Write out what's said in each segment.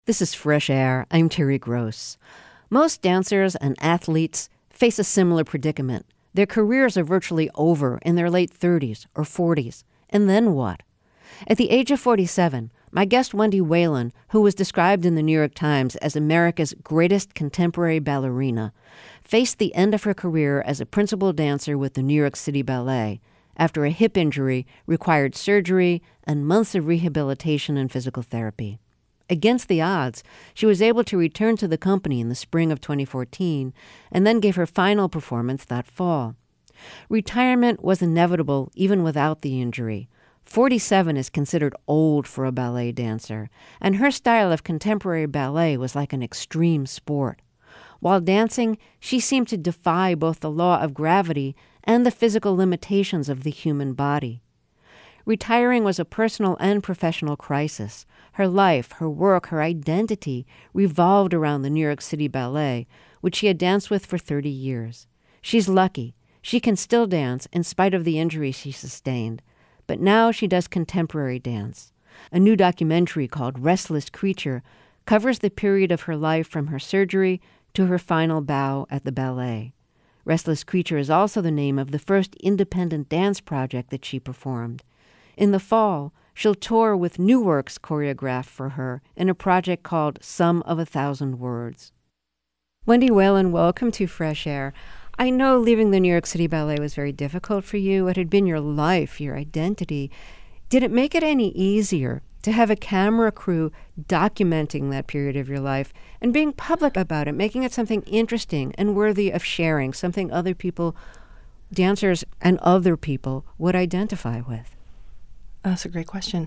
This is Fresh Air. I'm Terry Gross. Most dancers and athletes face a similar predicament. Their careers are virtually over in their late 30s or 40s. And then what? At the age of 47, my guest Wendy Whalen, who was described in the New York Times as America's greatest contemporary ballerina, faced the end of her career as a principal dancer with the New York City Ballet after a hip injury required surgery and months of rehabilitation and physical therapy. Against the odds, she was able to return to the company in the spring of 2014 and then gave her final performance that fall. Retirement was inevitable even without the injury. 47 is considered old for a ballet dancer, and her style of contemporary ballet was like an extreme sport. While dancing, she seemed to defy both the law of gravity and the physical limitations of the human body. Retiring was a personal and professional crisis. Her life, her work, her identity revolved around the New York City Ballet, which she had danced with for 30 years. She's lucky. She can still dance in spite of the injury she sustained. But now she does contemporary dance. A new documentary called Restless Creature covers the period of her life from her surgery to her final bow at the ballet. Restless Creature is also the name of the first independent dance project that she performed. In the fall, she'll tour with new works choreographed for her in a project called Sum of 1,000 Words. Wendy Whalen, welcome to Fresh Air. I know leaving the New York City Ballet was very difficult for you. It had been your life, your identity. Did it make it any easier to have a camera crew documenting that period of your life and being public about it, making it something interesting and worthy of sharing, something other people, dancers and other people, would identify with? That's a great question.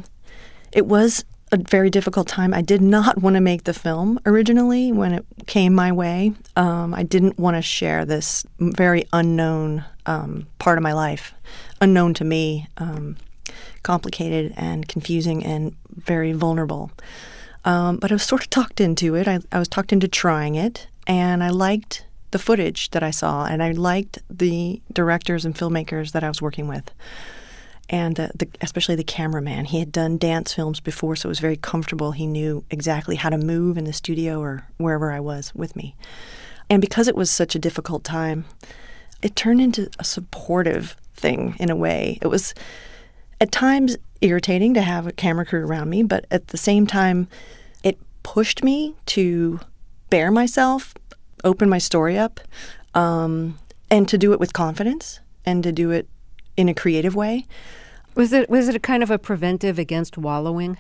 It was a very difficult time. I did not want to make the film originally when it came my way. I didn't want to share this very unknown part of my life, unknown to me, complicated and confusing and very vulnerable. But I was sort of talked into it. I was talked into trying it, and I liked the footage that I saw, and I liked the directors and filmmakers that I was working with. And especially the cameraman. He had done dance films before, so it was very comfortable. He knew exactly how to move in the studio or wherever I was with me. And because it was such a difficult time, it turned into a supportive thing in a way. It was at times irritating to have a camera crew around me, but at the same time, it pushed me to bare myself, open my story up, and to do it with confidence and to do it in a creative way. Was it a kind of a preventive against wallowing?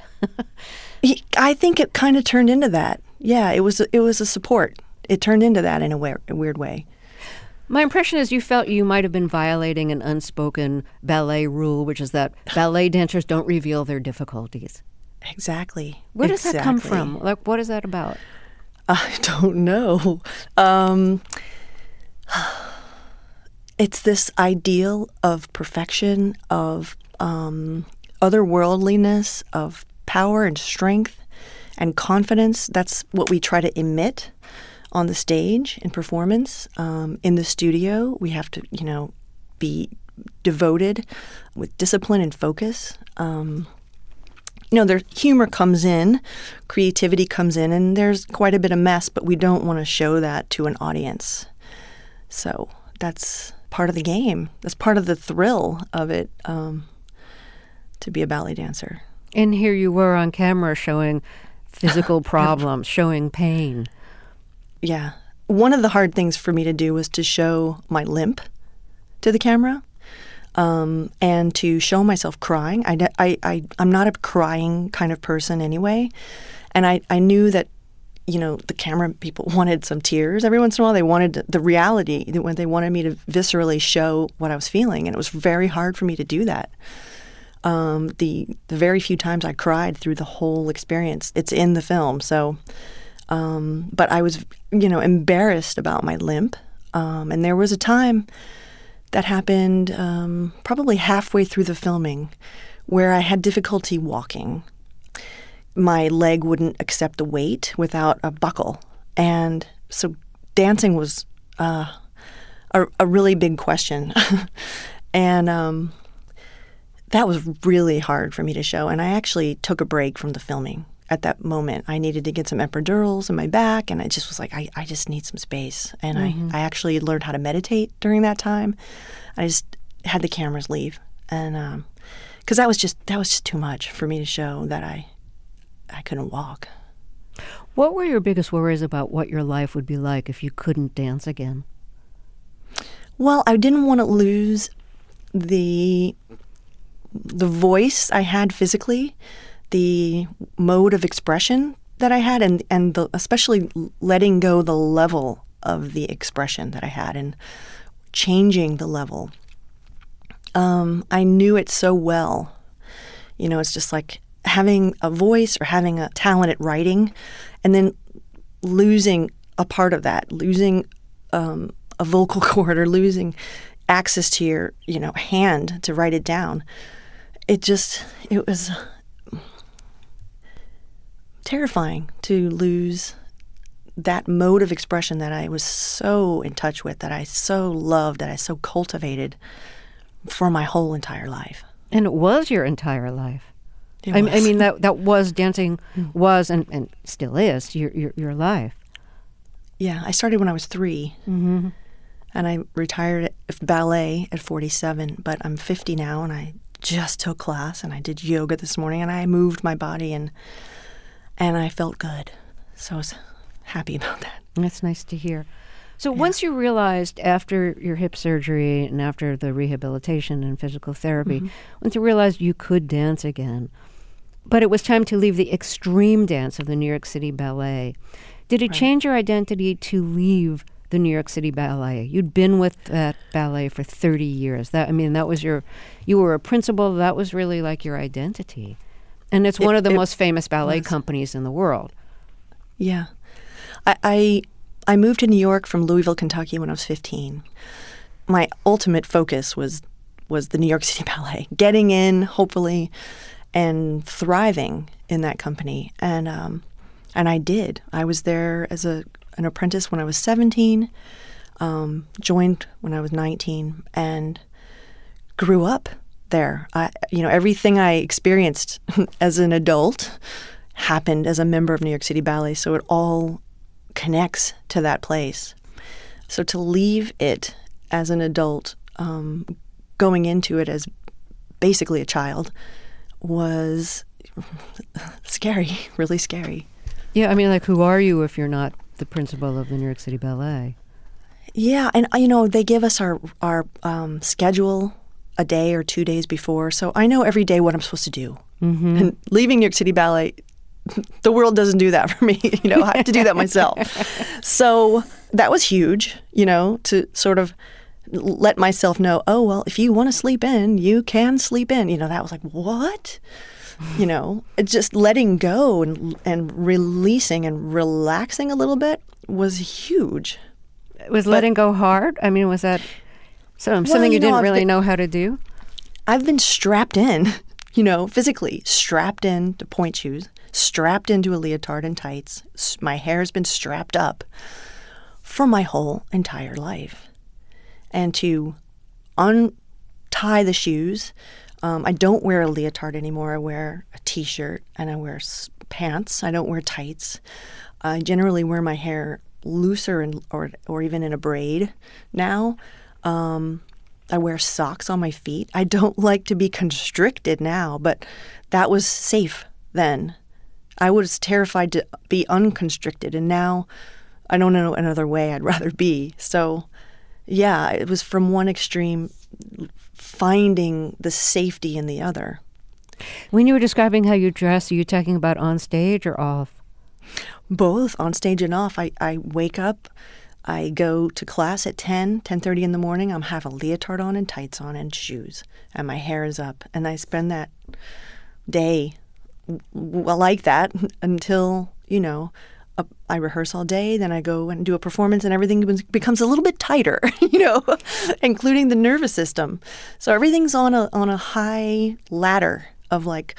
I think it kind of turned into that. Yeah, it was a support. It turned into that in a weird way. My impression is you felt you might have been violating an unspoken ballet rule, which is that ballet dancers don't reveal their difficulties. Exactly. Where does that come from? Like, what is that about? I don't know. It's this ideal of perfection, of otherworldliness, of power and strength and confidence. That's what we try to emit on the stage in performance. In the studio, we have to, be devoted with discipline and focus. Their humor comes in, creativity comes in, and there's quite a bit of mess, but we don't want to show that to an audience. So that's part of the game. That's part of the thrill of it, to be a ballet dancer. And here you were on camera showing physical problems, showing pain. Yeah. One of the hard things for me to do was to show my limp to the camera, and to show myself crying. I'm not a crying kind of person anyway, and I knew that the camera people wanted some tears. Every once in a while, they wanted the reality. They wanted me to viscerally show what I was feeling, and it was very hard for me to do that. The very few times I cried through the whole experience, it's in the film. So, but I was, embarrassed about my limp. And there was a time that happened probably halfway through the filming where I had difficulty walking. My leg wouldn't accept the weight without a buckle. And so dancing was a really big question. And that was really hard for me to show. And I actually took a break from the filming at that moment. I needed to get some epidurals in my back, and I just was like, I just need some space. And I actually learned how to meditate during that time. I just had the cameras leave, and because that was just too much for me to show that I couldn't walk. What were your biggest worries about what your life would be like if you couldn't dance again? Well, I didn't want to lose the voice I had physically, the mode of expression that I had, and especially letting go the level of the expression that I had and changing the level. I knew it so well. You know, it's just like having a voice or having a talent at writing and then losing a part of that, losing a vocal cord or losing access to your, hand to write it down. It was terrifying to lose that mode of expression that I was so in touch with, that I so loved, that I so cultivated for my whole entire life. And it was your entire life. I mean, that was dancing was and still is your life. Yeah, I started when I was 3. Mm-hmm. And I retired ballet at 47, but I'm 50 now, and I just took class, and I did yoga this morning, and I moved my body, and I felt good. So I was happy about that. That's nice to hear. So once you realized after your hip surgery and after the rehabilitation and physical therapy, once you realized you could dance again, but it was time to leave the extreme dance of the New York City Ballet, did it change your identity to leave the New York City Ballet? You'd been with that ballet for 30 years. That was you were a principal. That was really like your identity. And it's one of the most famous ballet companies in the world. Yeah. I moved to New York from Louisville, Kentucky when I was 15. My ultimate focus was the New York City Ballet, getting in, hopefully, and thriving in that company. And I did. I was there as an apprentice when I was 17, joined when I was 19, and grew up there. Everything I experienced as an adult happened as a member of New York City Ballet, so it all connects to that place. So to leave it as an adult, going into it as basically a child, was scary, really scary. Yeah, I mean, like, who are you if you're not the principal of the New York City Ballet? Yeah, and they give us our schedule a day or 2 days before, so I know every day what I'm supposed to do. Mm-hmm. And leaving New York City Ballet, the world doesn't do that for me. I have to do that myself. So that was huge, to sort of let myself know, oh, well, if you want to sleep in, you can sleep in. That was like, what? Just letting go and releasing and relaxing a little bit was huge. Was letting go hard? I mean, was that something you didn't really know how to do? I've been strapped in, physically strapped in to point shoes, strapped into a leotard and tights. My hair's been strapped up for my whole entire life. And to untie the shoes, I don't wear a leotard anymore. I wear a T-shirt and I wear pants. I don't wear tights. I generally wear my hair looser or even in a braid now. I wear socks on my feet. I don't like to be constricted now, but that was safe then. I was terrified to be unconstricted, and now I don't know another way I'd rather be. So, yeah, it was from one extreme finding the safety in the other. When you were describing how you dress, are you talking about on stage or off? Both, on stage and off. I wake up, I go to class at 10:30 in the morning. I have a leotard on and tights on and shoes, and my hair is up. And I spend that day like that until, I rehearse all day. Then I go and do a performance, and everything becomes a little bit tighter, including the nervous system. So everything's on a high ladder of like,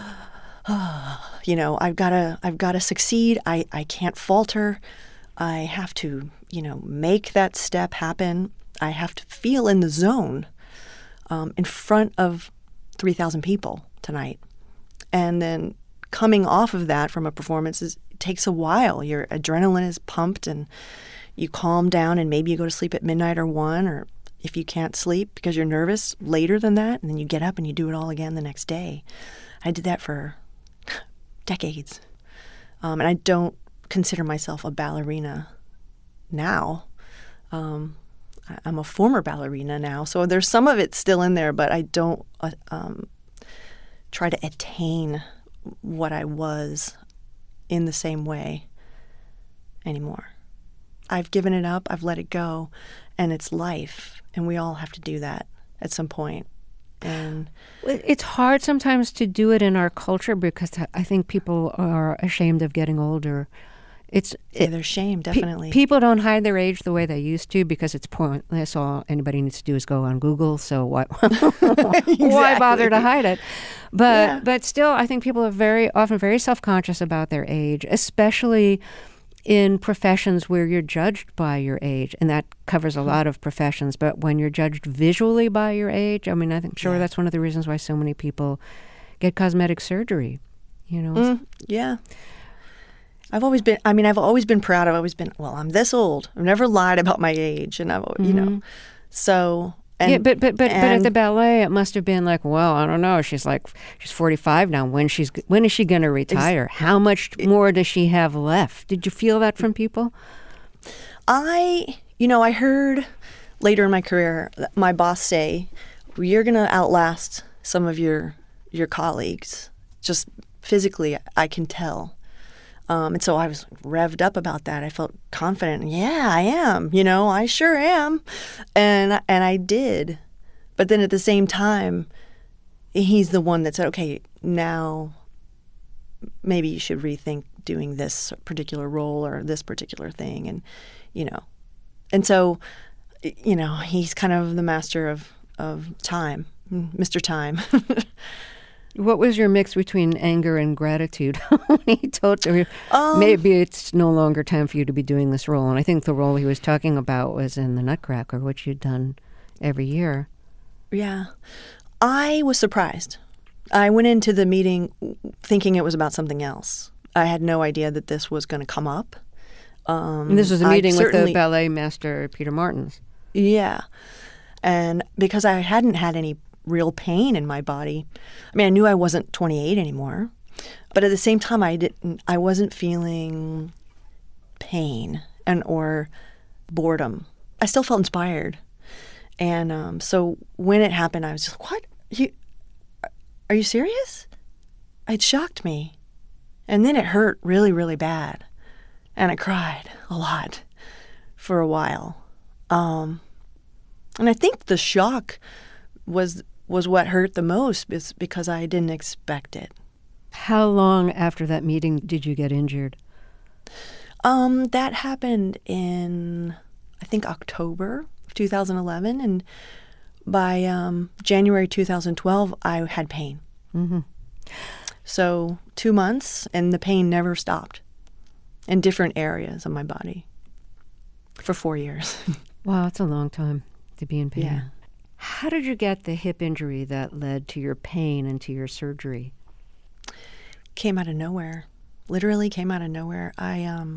I've got to succeed. I can't falter. I have to, make that step happen. I have to feel in the zone in front of 3,000 people tonight. And then coming off of that from a performance it takes a while. Your adrenaline is pumped and you calm down, and maybe you go to sleep at midnight or 1, or if you can't sleep because you're nervous, later than that, and then you get up and you do it all again the next day. I did that for decades. And I don't consider myself a ballerina now. I'm a former ballerina now, so there's some of it still in there, but I don't try to attain what I was in the same way anymore. I've given it up, I've let it go, and it's life, and we all have to do that at some point. And it's hard sometimes to do it in our culture because I think people are ashamed of getting older. There's shame, definitely. People don't hide their age the way they used to because it's pointless. All anybody needs to do is go on Google. So why why bother to hide it? But still, I think people are often very self-conscious about their age, especially in professions where you're judged by your age, and that covers a lot of professions. But when you're judged visually by your age, I mean, that's one of the reasons why so many people get cosmetic surgery. Yeah. I've always been proud. I'm this old. I've never lied about my age, and so. And, but at the ballet, it must have been like, well, I don't know. She's 45 now. When is she going to retire? How much more does she have left? Did you feel that from people? I heard later in my career my boss say, "You're going to outlast some of your colleagues. Just physically, I can tell." And so I was revved up about that. I felt confident. Yeah, I am. I sure am. And I did. But then at the same time, he's the one that said, okay, now maybe you should rethink doing this particular role or this particular thing. And, and so, he's kind of the master of time, Mr. Time. What was your mix between anger and gratitude when he told you maybe it's no longer time for you to be doing this role? And I think the role he was talking about was in The Nutcracker, which you'd done every year. Yeah. I was surprised. I went into the meeting thinking it was about something else. I had no idea that this was going to come up. And this was a meeting with the ballet master, Peter Martins. Yeah. And because I hadn't had any real pain in my body. I mean, I knew I wasn't 28 anymore, but at the same time, I wasn't feeling pain or boredom. I still felt inspired. And so when it happened, I was just, what? Are you serious? It shocked me. And then it hurt really, really bad. And I cried a lot for a while. And I think the shock was what hurt the most because I didn't expect it. How long after that meeting did you get injured? That happened in, I think, October of 2011. And by January 2012, I had pain. Mm-hmm. So 2 months, and the pain never stopped in different areas of my body for 4 years. Wow, that's a long time to be in pain. Yeah. How did you get the hip injury that led to your pain and to your surgery? Came out of nowhere. Literally came out of nowhere. I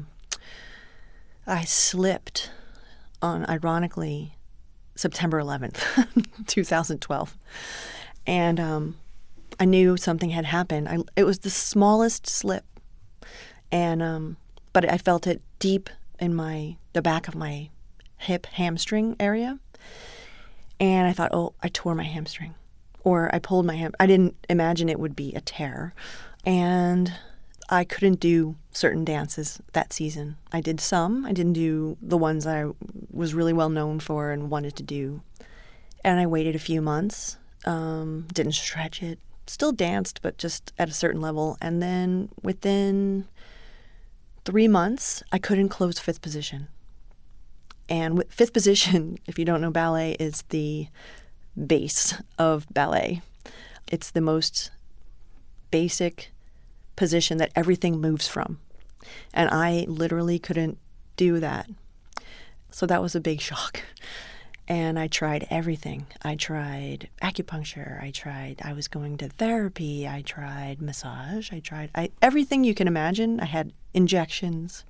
slipped on, ironically, September 11th, 2012. And I knew something had happened. It was the smallest slip. And but I felt it deep in the back of my hip hamstring area. And I thought, I tore my hamstring, or I pulled my I didn't imagine it would be a tear. And I couldn't do certain dances that season. I did some. I didn't do the ones that I was really well known for and wanted to do. And I waited a few months, didn't stretch it, still danced, but just at a certain level. And then within 3 months, I couldn't close fifth position. And fifth position, if you don't know ballet, is the base of ballet. It's the most basic position that everything moves from. And I literally couldn't do that. So that was a big shock. And I tried everything. I tried acupuncture. I was going to therapy. I tried massage. Everything you can imagine. I had injections,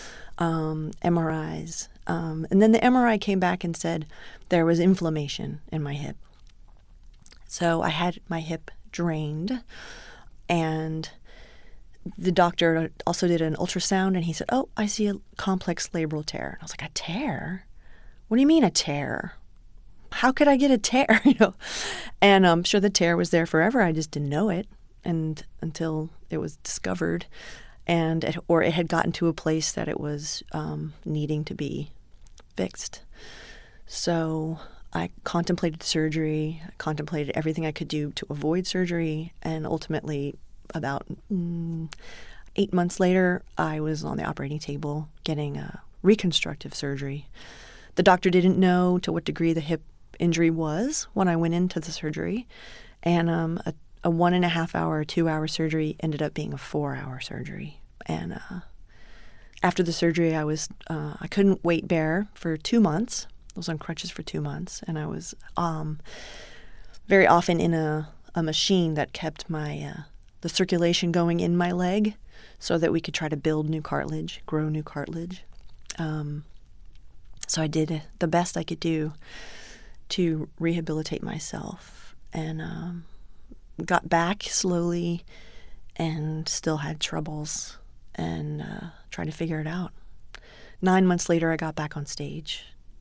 MRIs. And then the MRI came back and said there was inflammation in my hip. So I had my hip drained, and the doctor also did an ultrasound, and he said, "Oh, I see a complex labral tear." And I was like, "A tear? What do you mean a tear? How could I get a tear?" And I'm sure the tear was there forever. I just didn't know it, and until it was discovered, or it had gotten to a place that it was needing to be fixed. So I contemplated surgery. I contemplated everything I could do to avoid surgery, and ultimately, about 8 months later, I was on the operating table getting a reconstructive surgery. The doctor didn't know to what degree the hip injury was when I went into the surgery, and a 1.5 hour, 2 hour surgery ended up being a 4-hour surgery. And after the surgery, I couldn't weight bear for 2 months. I was on crutches for 2 months, and I was very often in a machine that kept the circulation going in my leg, so that we could try to build new cartilage, grow new cartilage. So I did the best I could do to rehabilitate myself, and got back slowly, and still had troubles, and tried to figure it out. 9 months later, I got back on stage,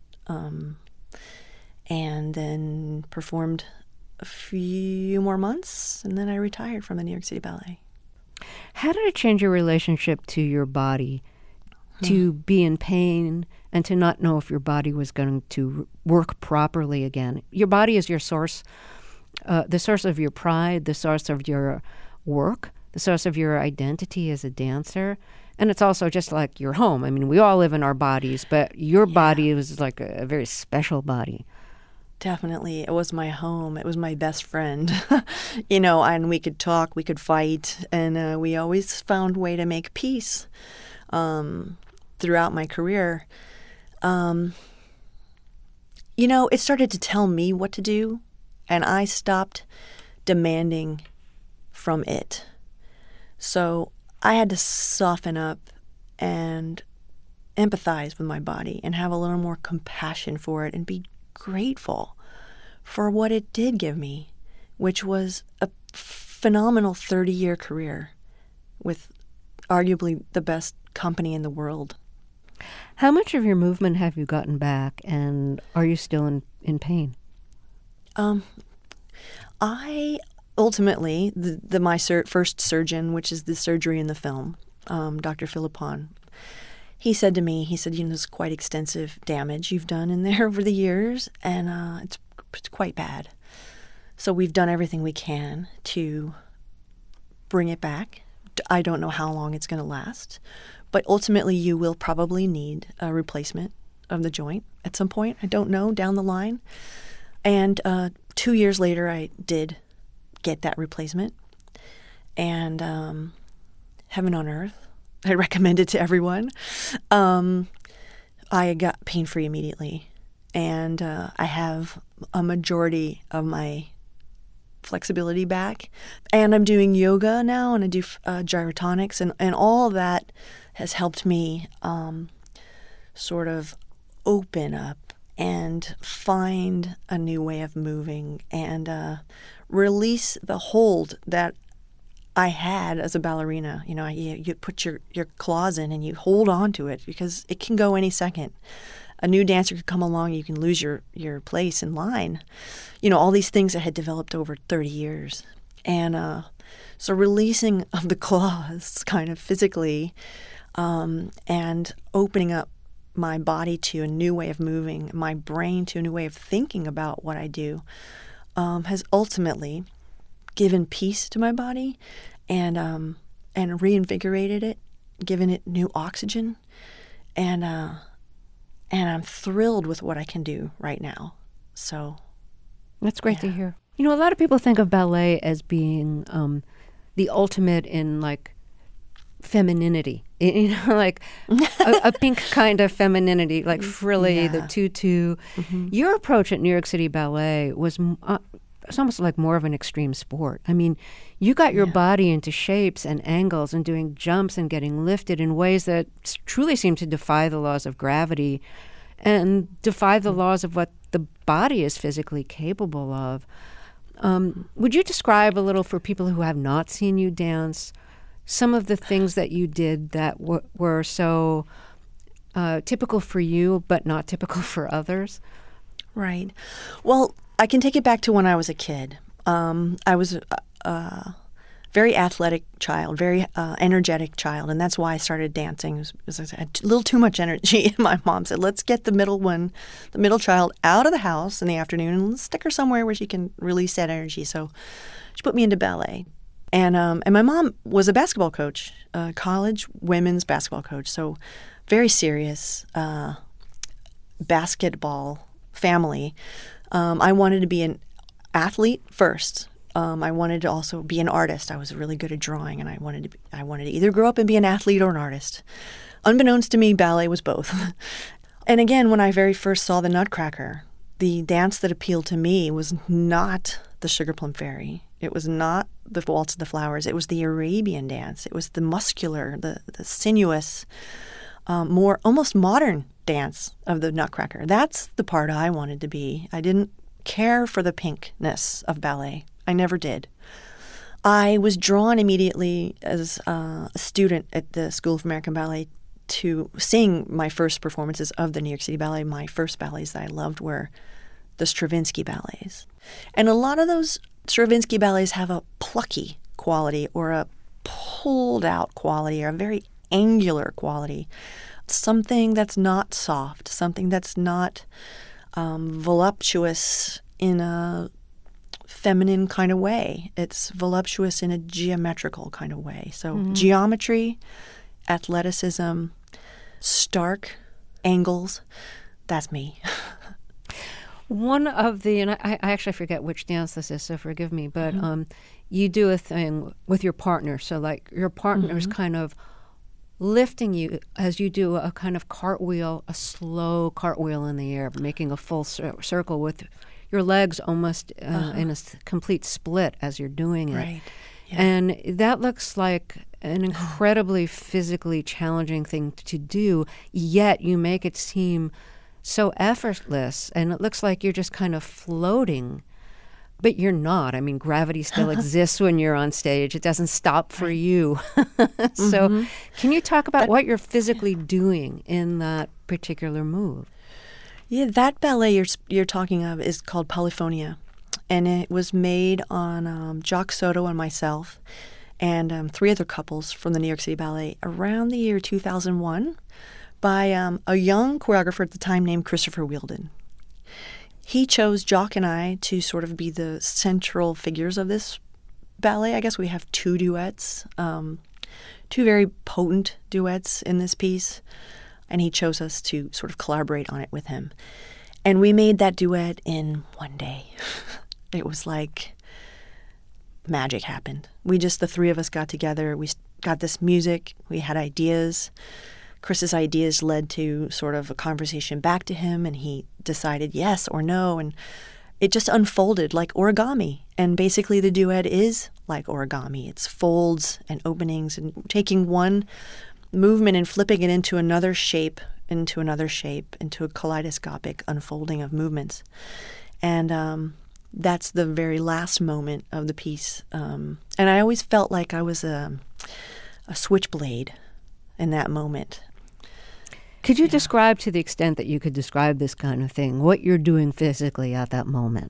and then performed a few more months, and then I retired from the New York City Ballet. How did it change your relationship to your body, to be in pain and to not know if your body was going to work properly again? Your body is your source, the source of your pride, the source of your work, the source of your identity as a dancer. And it's also just like your home. I mean, we all live in our bodies, but your body was like a very special body. Definitely. It was my home. It was my best friend, and we could talk, we could fight, and we always found a way to make peace throughout my career. It started to tell me what to do, and I stopped demanding from it. So I had to soften up and empathize with my body and have a little more compassion for it and be grateful for what it did give me, which was a phenomenal 30-year career with arguably the best company in the world. How much of your movement have you gotten back, and are you still in pain? I ultimately, my first surgeon, which is the surgery in the film, Dr. Philippon, he said to me, there's quite extensive damage you've done in there over the years, and it's quite bad. So we've done everything we can to bring it back. I don't know how long it's going to last, but ultimately you will probably need a replacement of the joint at some point. I don't know, down the line. And 2 years later, I did get that replacement. And heaven on earth, I recommend it to everyone. I got pain-free immediately. And I have a majority of my flexibility back. And I'm doing yoga now, and I do gyrotonics, and all of that has helped me sort of open up and find a new way of moving and release the hold that I had as a ballerina. You put your claws in and you hold on to it because it can go any second. A new dancer could come along, you can lose your place in line. All these things that had developed over 30 years. And so releasing of the claws kind of physically and opening up my body to a new way of moving, my brain to a new way of thinking about what I do, has ultimately given peace to my body and reinvigorated it, given it new oxygen, and I'm thrilled with what I can do right now. So that's great to hear. A lot of people think of ballet as being the ultimate in like femininity, like a pink kind of femininity, like frilly, the tutu. Your approach at New York City Ballet was it's almost like more of an extreme sport. I mean, you got your body into shapes and angles and doing jumps and getting lifted in ways that truly seem to defy the laws of gravity and defy the laws of what the body is physically capable of. Would you describe a little, for people who have not seen you dance, some of the things that you did that were so typical for you but not typical for others? Right. Well, I can take it back to when I was a kid. I was a very athletic child, very energetic child, and that's why I started dancing. It was I had a little too much energy. My mom said, let's get the middle child, out of the house in the afternoon and let's stick her somewhere where she can release that energy. So she put me into ballet. And my mom was a basketball coach, a college women's basketball coach, so very serious basketball family. I wanted to be an athlete first. I wanted to also be an artist. I was really good at drawing, and I wanted to either grow up and be an athlete or an artist. Unbeknownst to me, ballet was both. And again, when I very first saw the Nutcracker, the dance that appealed to me was not the Sugar Plum Fairy. It was not the Waltz of the Flowers. It was the Arabian dance. It was the muscular, the sinuous, more almost modern dance of the Nutcracker. That's the part I wanted to be. I didn't care for the pinkness of ballet. I never did. I was drawn immediately as a student at the School of American Ballet to sing my first performances of the New York City Ballet. My first ballets that I loved were the Stravinsky ballets. And a lot of those Stravinsky ballets have a plucky quality or a pulled out quality or a very angular quality. Something that's not soft, something that's not voluptuous in a feminine kind of way. It's voluptuous in a geometrical kind of way. So geometry, athleticism, stark angles, that's me. One of the, and I actually forget which dance this is, so forgive me, but you do a thing with your partner. So like your partner's kind of lifting you as you do a kind of cartwheel, a slow cartwheel in the air, making a full circle with your legs almost in a complete split as you're doing it. Right. Yeah. And that looks like an incredibly physically challenging thing to do, yet you make it seem so effortless, and it looks like you're just kind of floating. But you're not. I mean, gravity still exists when you're on stage. It doesn't stop for you. So can you talk about what you're physically doing in that particular move? Yeah, that ballet you're talking of is called Polyphonia, and it was made on Jacques Soto and myself and three other couples from the New York City Ballet around the year 2001 by a young choreographer at the time named Christopher Wheeldon. He chose Jock and I to sort of be the central figures of this ballet. I guess we have two duets, two very potent duets in this piece, and he chose us to sort of collaborate on it with him. And we made that duet in one day. It was like magic happened. The three of us got together. We got this music. We had ideas. Chris's ideas led to sort of a conversation back to him, and he decided yes or no, and it just unfolded like origami. And basically the duet is like origami. It's folds and openings and taking one movement and flipping it into another shape, into a kaleidoscopic unfolding of movements. And that's the very last moment of the piece. And I always felt like I was a switchblade in that moment. Could you describe, to the extent that you could describe this kind of thing, what you're doing physically at that moment?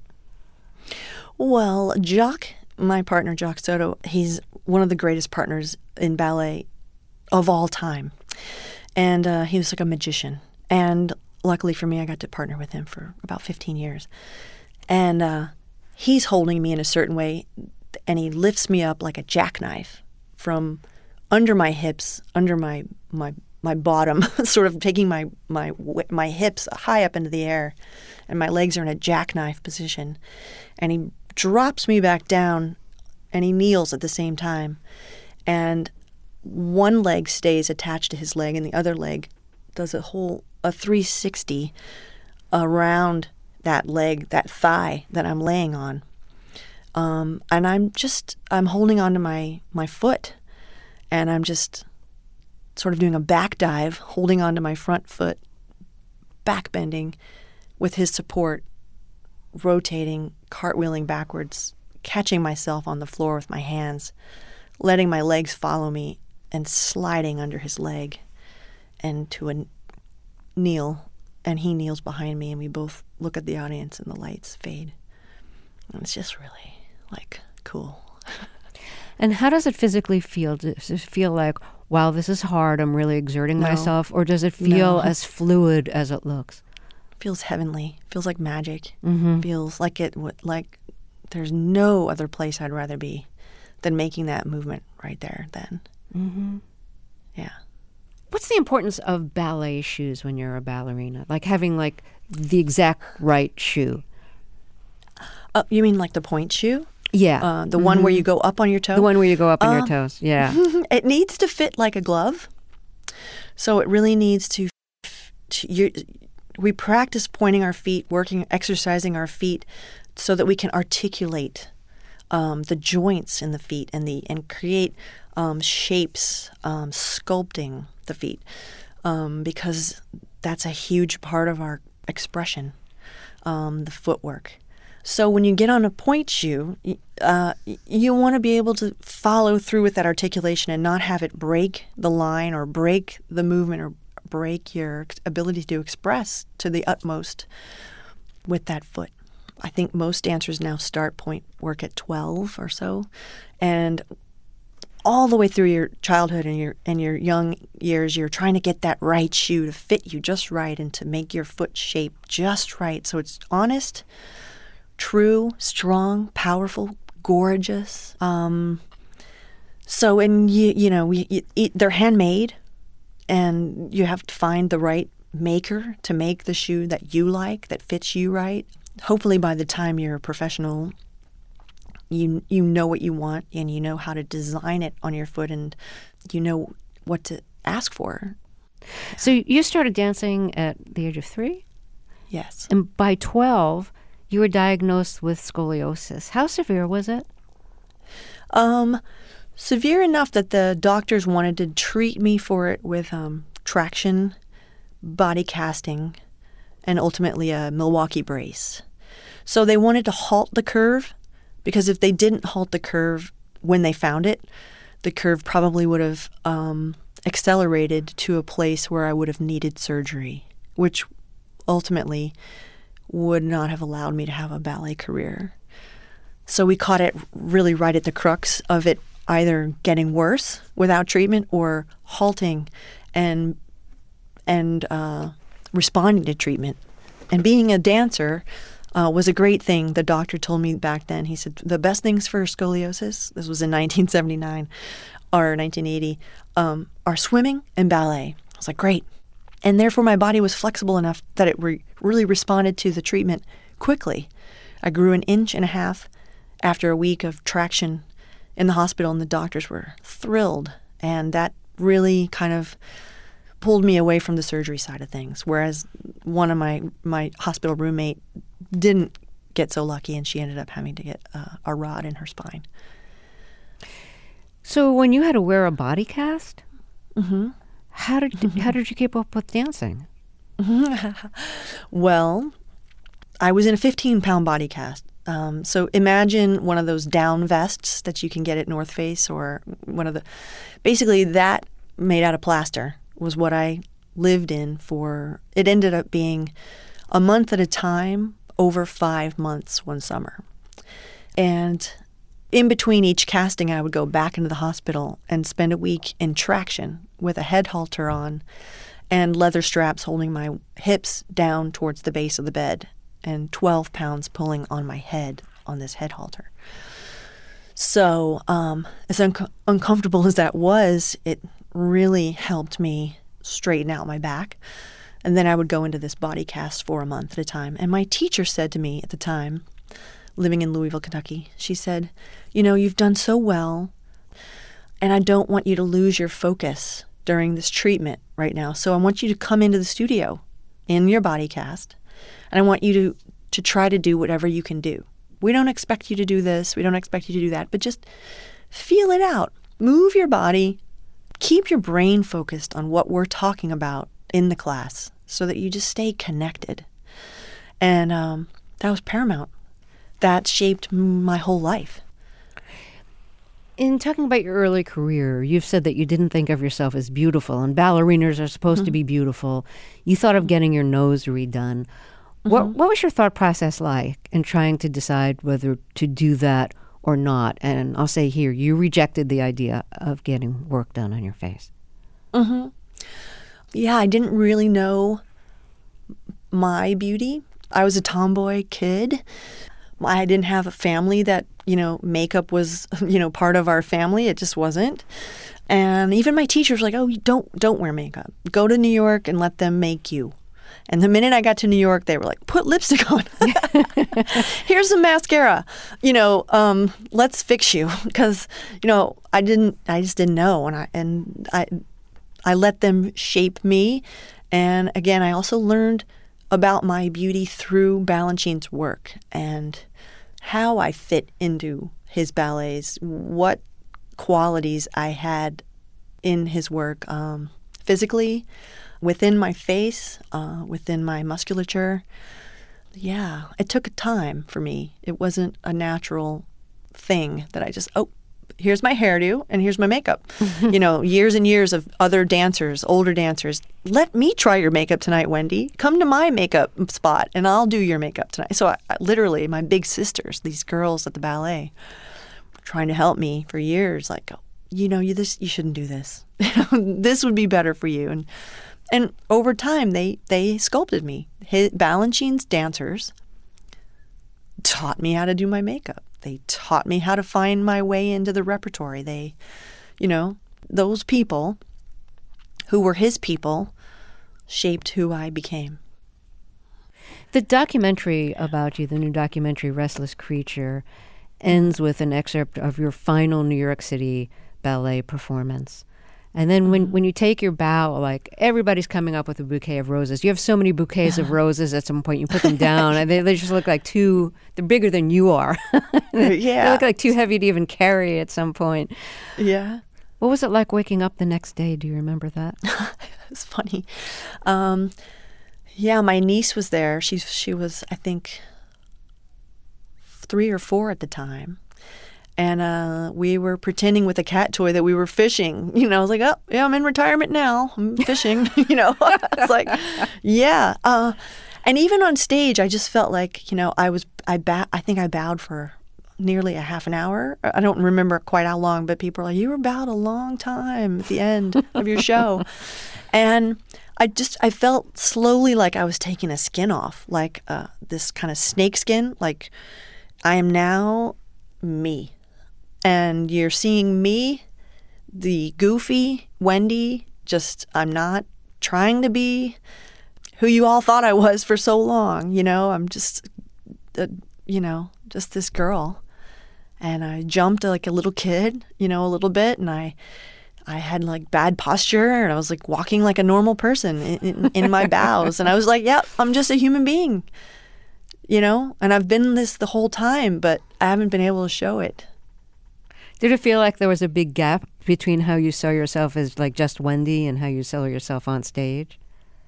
Well, Jacques, my partner, Jacques Soto, he's one of the greatest partners in ballet of all time. And he was like a magician. And luckily for me, I got to partner with him for about 15 years. And he's holding me in a certain way, and he lifts me up like a jackknife from under my hips, under my bottom, sort of taking my hips high up into the air, and my legs are in a jackknife position. And he drops me back down, and he kneels at the same time. And one leg stays attached to his leg and the other leg does a 360 around that leg, that thigh that I'm laying on. And I'm holding onto my foot, and I'm just sort of doing a back dive, holding onto my front foot, back bending with his support, rotating, cartwheeling backwards, catching myself on the floor with my hands, letting my legs follow me, and sliding under his leg and to a kneel. And he kneels behind me, and we both look at the audience, and the lights fade. And it's just really, cool. And how does it physically feel? Does it feel like, wow, this is hard, I'm really exerting myself? Or does it feel as fluid as it looks? Feels heavenly. Feels like magic. Mm-hmm. Feels like there's no other place I'd rather be than making that movement right there then. Mm-hmm. Yeah. What's the importance of ballet shoes when you're a ballerina? Like having the exact right shoe? You mean like the point shoe? Yeah. The one where you go up on your toe? The one where you go up on your toes, yeah. It needs to fit like a glove. So it really needs to we practice pointing our feet, exercising our feet so that we can articulate the joints in the feet and create shapes, sculpting the feet, because that's a huge part of our expression, the footwork. So when you get on a point shoe, you want to be able to follow through with that articulation and not have it break the line or break the movement or break your ability to express to the utmost with that foot. I think most dancers now start point work at 12 or so, and all the way through your childhood and your young years, you're trying to get that right shoe to fit you just right and to make your foot shape just right. So it's honest, true, strong, powerful, gorgeous. So they're handmade, and you have to find the right maker to make the shoe that you like, that fits you right. Hopefully by the time you're a professional, you know what you want, and you know how to design it on your foot, and you know what to ask for. So you started dancing at the age of 3? Yes. And by 12, you were diagnosed with scoliosis. How severe was it? Severe enough that the doctors wanted to treat me for it with traction, body casting, and ultimately a Milwaukee brace. So they wanted to halt the curve, because if they didn't halt the curve when they found it, the curve probably would have accelerated to a place where I would have needed surgery, which ultimately would not have allowed me to have a ballet career. So we caught it really right at the crux of it either getting worse without treatment or halting and responding to treatment. And being a dancer was a great thing. The doctor told me back then, he said, the best things for scoliosis, this was in 1979 or 1980, are swimming and ballet. I was like, great. And therefore my body was flexible enough that it really responded to the treatment quickly. I grew 1.5 inches after a week of traction in the hospital, and the doctors were thrilled. And that really kind of pulled me away from the surgery side of things, whereas one of my hospital roommate didn't get so lucky, and she ended up having to get a rod in her spine. So when you had to wear a body cast, mm-hmm. how did you keep up with dancing? Well, I was in a 15-pound body cast. So imagine one of those down vests that you can get at North Face, or basically that made out of plaster was what I lived in for, it ended up being a month at a time over 5 months one summer. And in between each casting, I would go back into the hospital and spend a week in traction with a head halter on and leather straps holding my hips down towards the base of the bed, and 12 pounds pulling on my head on this head halter. So as uncomfortable as that was, it really helped me straighten out my back. And then I would go into this body cast for a month at a time. And my teacher said to me at the time, living in Louisville, Kentucky, she said, you've done so well. And I don't want you to lose your focus during this treatment right now. So I want you to come into the studio in your body cast, and I want you to try to do whatever you can do. We don't expect you to do this. We don't expect you to do that. But just feel it out. Move your body. Keep your brain focused on what we're talking about in the class so that you just stay connected. And that was paramount. That shaped my whole life. In talking about your early career, you've said that you didn't think of yourself as beautiful, and ballerinas are supposed to be beautiful. You thought of getting your nose redone. What was your thought process like in trying to decide whether to do that or not? And I'll say here, you rejected the idea of getting work done on your face. Yeah, I didn't really know my beauty. I was a tomboy kid. I didn't have a family that, makeup was, part of our family. It just wasn't. And even my teachers were like, oh, don't wear makeup. Go to New York and let them make you. And the minute I got to New York, they were like, put lipstick on. Here's some mascara. Let's fix you. Because, I just didn't know. And I let them shape me. And again, I also learned about my beauty through Balanchine's work and how I fit into his ballets, what qualities I had in his work physically, within my face, within my musculature. Yeah, it took time for me. It wasn't a natural thing that I just, here's my hairdo and here's my makeup. Years and years of other dancers, older dancers. Let me try your makeup tonight, Wendy. Come to my makeup spot and I'll do your makeup tonight. So I literally, my big sisters, these girls at the ballet, were trying to help me for years. Like, you shouldn't do this. This would be better for you. And over time, they sculpted me. Balanchine's dancers taught me how to do my makeup. They taught me how to find my way into the repertory. They, those people who were his people shaped who I became. The documentary about you, the new documentary, Restless Creature, ends with an excerpt of your final New York City ballet performance. And then when you take your bow, like everybody's coming up with a bouquet of roses. You have so many bouquets of roses at some point. You put them down and they just look like they're bigger than you are. Yeah. They look like too heavy to even carry at some point. Yeah. What was it like waking up the next day? Do you remember that? It's funny. Yeah, my niece was there. She was, I think, 3 or 4 at the time. And we were pretending with a cat toy that we were fishing. I was like, oh, yeah, I'm in retirement now. I'm fishing, It's like, yeah. And even on stage, I just felt like, I think I bowed for nearly a half an hour. I don't remember quite how long, but people were like, you were bowed a long time at the end of your show. And I felt slowly like I was taking a skin off, like this kind of snake skin. Like, I am now me. And you're seeing me, the goofy Wendy, I'm not trying to be who you all thought I was for so long. I'm just, just this girl. And I jumped like a little kid, a little bit. And I had like bad posture and I was like walking like a normal person in my bows. And I was like, yeah, I'm just a human being, and I've been this the whole time, but I haven't been able to show it. Did it feel like there was a big gap between how you saw yourself as like just Wendy and how you saw yourself on stage?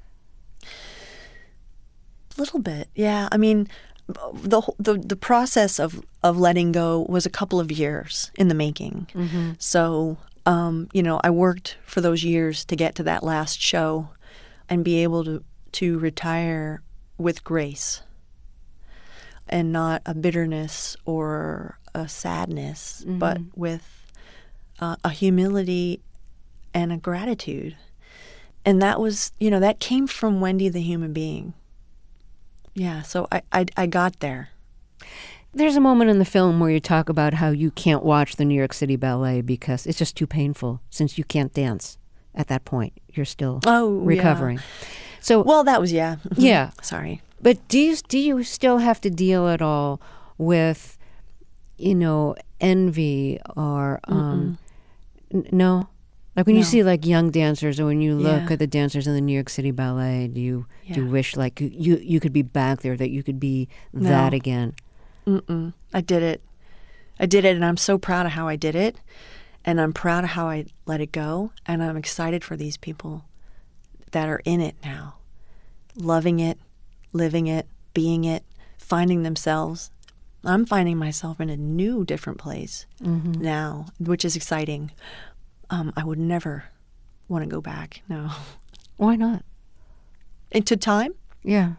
A little bit, yeah. I mean, the process of letting go was a couple of years in the making. Mm-hmm. So, I worked for those years to get to that last show and be able to retire with grace and not a bitterness or a sadness, mm-hmm. but with a humility and a gratitude. And that was, that came from Wendy the human being. Yeah, so I got there. There's a moment in the film where you talk about how you can't watch the New York City Ballet because it's just too painful since you can't dance at that point. You're still recovering. Yeah. So, well, that was, yeah. Yeah. Sorry. But do you still have to deal at all with, envy or No? Like when you No. see like young dancers, or when you look Yeah. at the dancers in the New York City Ballet, do you wish like you could be back there, that you could be that No. again? Mm-mm. I did it. I did it, and I'm so proud of how I did it, and I'm proud of how I let it go, and I'm excited for these people that are in it now, loving it, living it, being it, finding themselves. I'm finding myself in a new, different place now, which is exciting. I would never want to go back, no. Why not? Into time? Yeah.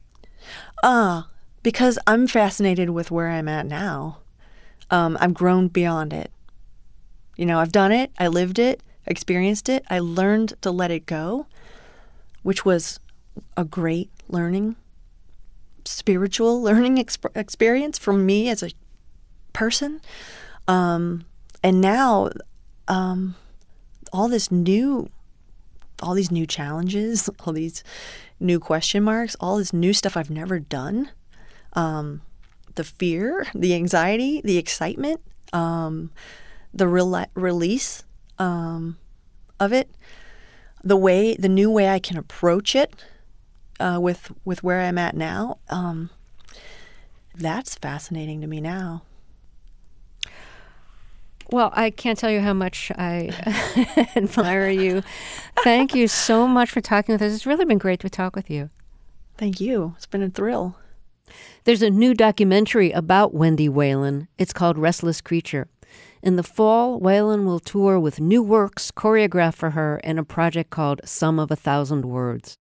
Because I'm fascinated with where I'm at now. I've grown beyond it. You know, I've done it, I lived it, experienced it, I learned to let it go, which was a great learning, spiritual learning experience for me as a person. And now, all these new challenges, all these new question marks, all this new stuff I've never done, the fear, the anxiety, the excitement, the release of it, the new way I can approach it with where I'm at now, that's fascinating to me now. Well, I can't tell you how much I admire you. Thank you so much for talking with us. It's really been great to talk with you. Thank you. It's been a thrill. There's a new documentary about Wendy Whalen. It's called Restless Creature. In the fall, Whalen will tour with new works choreographed for her in a project called Sum of 1,000 Words.